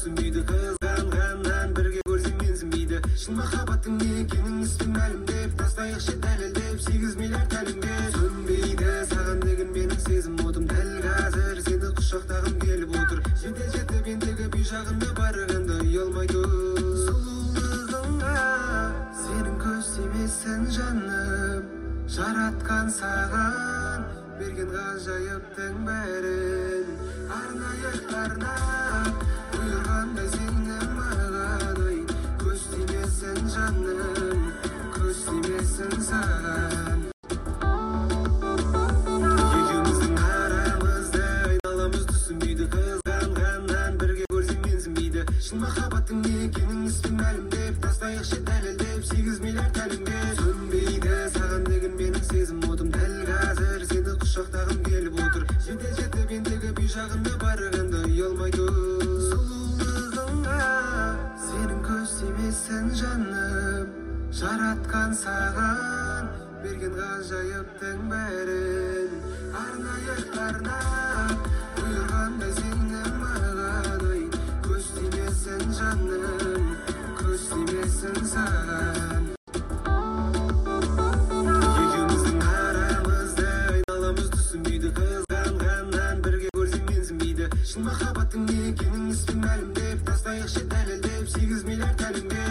түсінбейді, қызғанғаннан бірге көрсең менсінбейді. Шын махаббаттың не екенін іспен мәлімдеп, тастайықшы дәлелдеп 8 миллиард әлемге. Сөнбейді саған деген менің сезім отым, дәл қазір сені құшақтағым келіп отыр. Жетіп ендігі бүй жағында барғанда ұялмай тұр. Сұлулығыңа сенің көз емессің жаным, жаратқан саған берген ғажайыптың бәрін арнайы арнап бұйырғандай сенің маған. Ой, көз тимесін жаным, көз тимесін саған. Екеуміздің арамызды айналамыз түсінбейді, қызғанғаннан бірге көрсең менсінбейді. Шын махаббаттың не екенін іспен мәлімдеп, тастайықшы дәлелдеп 8 миллиард әлемге. Сөнбейді саған деген менің сезім отым, дәл қазір сені құшақтағым келіп отыр. Жетіп ендігі бүй жағында барғанда ұялмай тұр. Сұлулығыңа сенің көз тимесін жаным, жаратқан саған берген ғажайыптың бәрін арнайы арнап бұйырғандай сенің маған. Ой, көз тимесін жаным, көз тимесін саған. Екеуміздің арамызды айналамыз түсінбейді, қызғанғаннан бірге көрсең менсінбейді. Шын махаббаттың не екенін іспен мәлімдеп, тастайықшы дәлелдеп 8 миллиард әлемге.